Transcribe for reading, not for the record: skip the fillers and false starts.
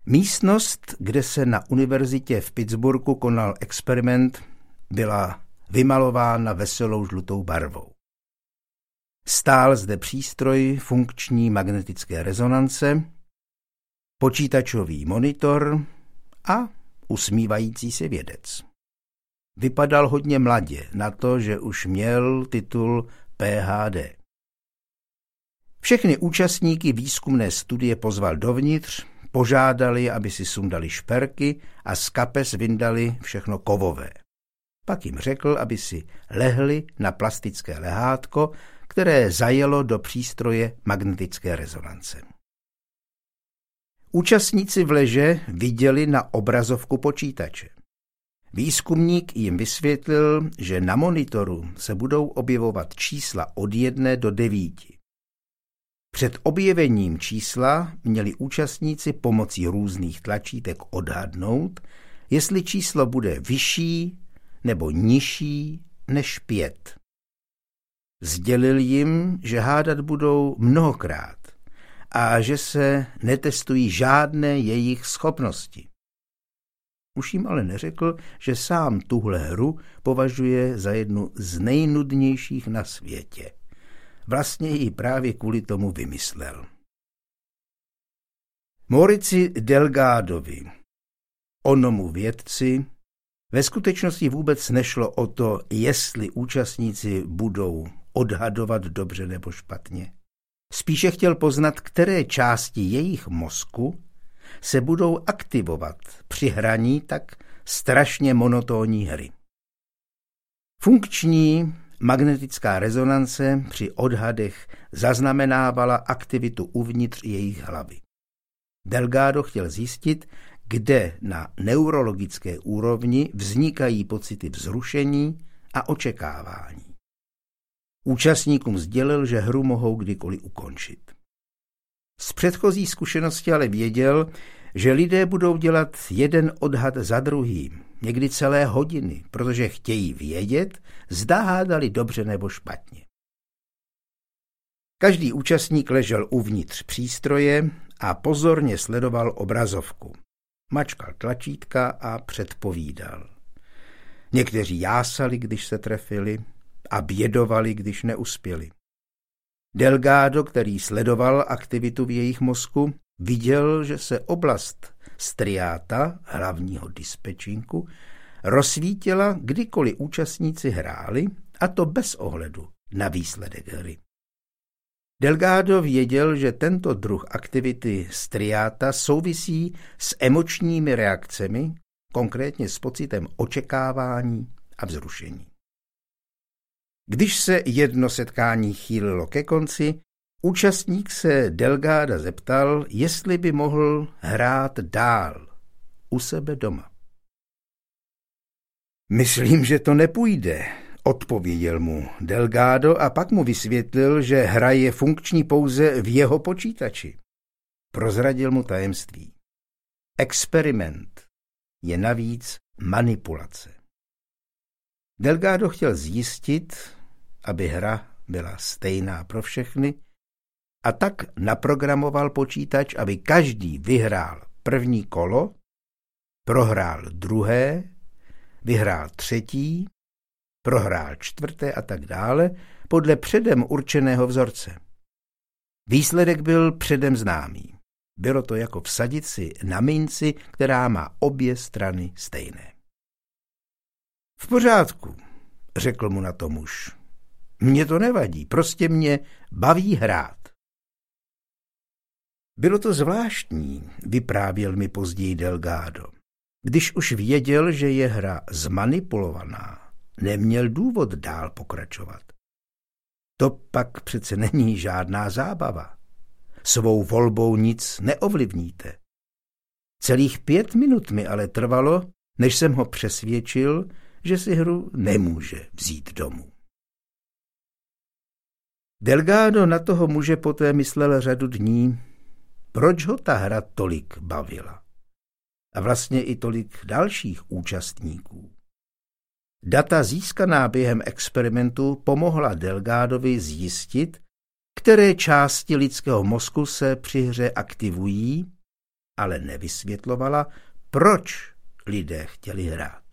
Místnost, kde se na univerzitě v Pittsburghu konal experiment, byla vymalována veselou žlutou barvou. Stál zde přístroj funkční magnetické rezonance, počítačový monitor a usmívající se vědec. Vypadal hodně mladě na to, že už měl titul PhD. Všechny účastníky výzkumné studie pozval dovnitř, požádali, aby si sundali šperky a z kapes vyndali všechno kovové. Pak jim řekl, aby si lehli na plastické lehátko, které zajelo do přístroje magnetické rezonance. Účastníci v leže viděli na obrazovku počítače. Výzkumník jim vysvětlil, že na monitoru se budou objevovat čísla od 1 do 9. Před objevením čísla měli účastníci pomocí různých tlačítek odhadnout, jestli číslo bude vyšší nebo nižší než 5. Sdělil jim, že hádat budou mnohokrát a že se netestují žádné jejich schopnosti. Už jim ale neřekl, že sám tuhle hru považuje za jednu z nejnudnějších na světě. Vlastně ji právě kvůli tomu vymyslel. Maurici Delgadovi, onomu vědci, ve skutečnosti vůbec nešlo o to, jestli účastníci budou odhadovat dobře nebo špatně. Spíše chtěl poznat, které části jejich mozku se budou aktivovat při hraní tak strašně monotónní hry. Funkční magnetická rezonance při odhadech zaznamenávala aktivitu uvnitř jejich hlavy. Delgado chtěl zjistit, kde na neurologické úrovni vznikají pocity vzrušení a očekávání. Účastníkům sdělil, že hru mohou kdykoliv ukončit. Z předchozí zkušenosti ale věděl, že lidé budou dělat jeden odhad za druhým, někdy celé hodiny, protože chtějí vědět, zda hádali dobře nebo špatně. Každý účastník ležel uvnitř přístroje a pozorně sledoval obrazovku. Mačkal tlačítka a předpovídal. Někteří jásali, když se trefili, a bědovali, když neuspěli. Delgado, který sledoval aktivitu v jejich mozku, viděl, že se oblast striáta, hlavního dispečinku, rozsvítila, kdykoliv účastníci hráli, a to bez ohledu na výsledek hry. Delgado věděl, že tento druh aktivity striáta souvisí s emočními reakcemi, konkrétně s pocitem očekávání a vzrušení. Když se jedno setkání chýlilo ke konci, účastník se Delgada zeptal, jestli by mohl hrát dál u sebe doma. Myslím, že to nepůjde, odpověděl mu Delgado a pak mu vysvětlil, že hra je funkční pouze v jeho počítači. Prozradil mu tajemství. Experiment je navíc manipulace. Delgado chtěl zjistit, aby hra byla stejná pro všechny, a tak naprogramoval počítač, aby každý vyhrál první kolo, prohrál druhé, vyhrál třetí, prohrál čtvrté a tak dále, podle předem určeného vzorce. Výsledek byl předem známý. Bylo to jako vsadit si na minci, která má obě strany stejné. V pořádku, řekl mu na to muž. Mně to nevadí, prostě mě baví hrát. Bylo to zvláštní, vyprávěl mi později Delgado. Když už věděl, že je hra zmanipulovaná, neměl důvod dál pokračovat. To pak přece není žádná zábava. Svou volbou nic neovlivníte. Celých 5 minut mi ale trvalo, než jsem ho přesvědčil, že si hru nemůže vzít domů. Delgado na toho muže poté myslel řadu dní, proč ho ta hra tolik bavila. A vlastně i tolik dalších účastníků. Data získaná během experimentu pomohla Delgadovi zjistit, které části lidského mozku se při hře aktivují ale nevysvětlovala, proč lidé chtěli hrát.